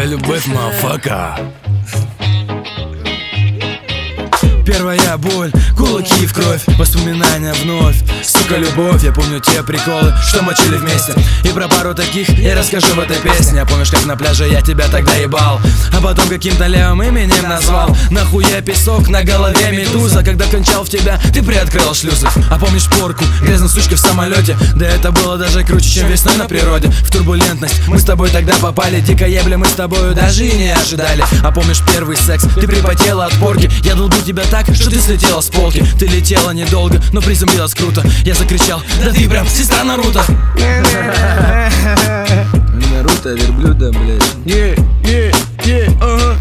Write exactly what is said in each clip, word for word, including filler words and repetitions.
любовь, мафака. Первая боль, кулаки в кровь, воспоминания вновь. Сука, любовь, я помню те приколы, что мочили вместе. И про пару таких я расскажу в этой песне. Помнишь, как на пляже я тебя тогда ебал, а потом каким-то левым именем назвал? Нахуя песок, на голове медуза. Когда кончал в тебя, ты приоткрыл шлюзы. А помнишь порку, грязной сучки в самолете? Да это было даже круче, чем весной на природе. В турбулентность мы с тобой тогда попали. Дико ебли мы с тобою даже и не ожидали. А помнишь первый секс? Ты припотела от порки. Я долбил тебя так, что ты слетела с полки. Ты летела недолго, но приземлилась круто. Я закричал: да ты прям сестра Наруто. Наруто, верблюда, блядь. Yeah, yeah, yeah, ага.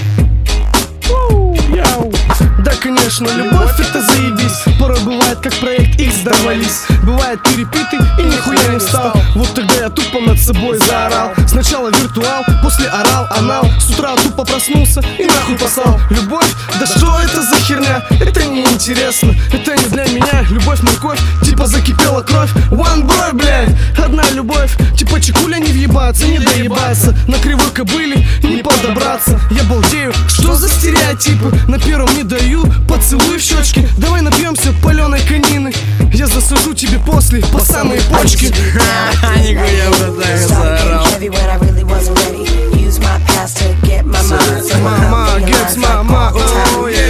Да, конечно, любовь это заебись. Порой бывает, как проект X дорвались. Бывает перепитый и нихуя не встал. Вот тогда я тупо над собой заорал. Сначала виртуал, после орал анал. С утра тупо проснулся и нахуй послал. Любовь? Да что это за херня? Это неинтересно, это не для меня. Любовь морковь, типа закипела кровь. One boy, блядь, одна любовь. Типа чекуля не въебаться, не доебаться. На кривой кобыле не подобраться. Я балдею, что за стереотипы? На первом не даю поцелуй в щечки. Давай напьемся паленой конины. Я засажу тебе после по самые почки. Нихуя вот так заорал. Мама, gets мама, oh yeah.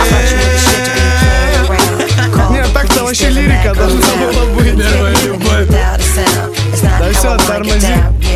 Нет, так-то вообще лирика должна была быть. Первая любовь. Да все, тормози.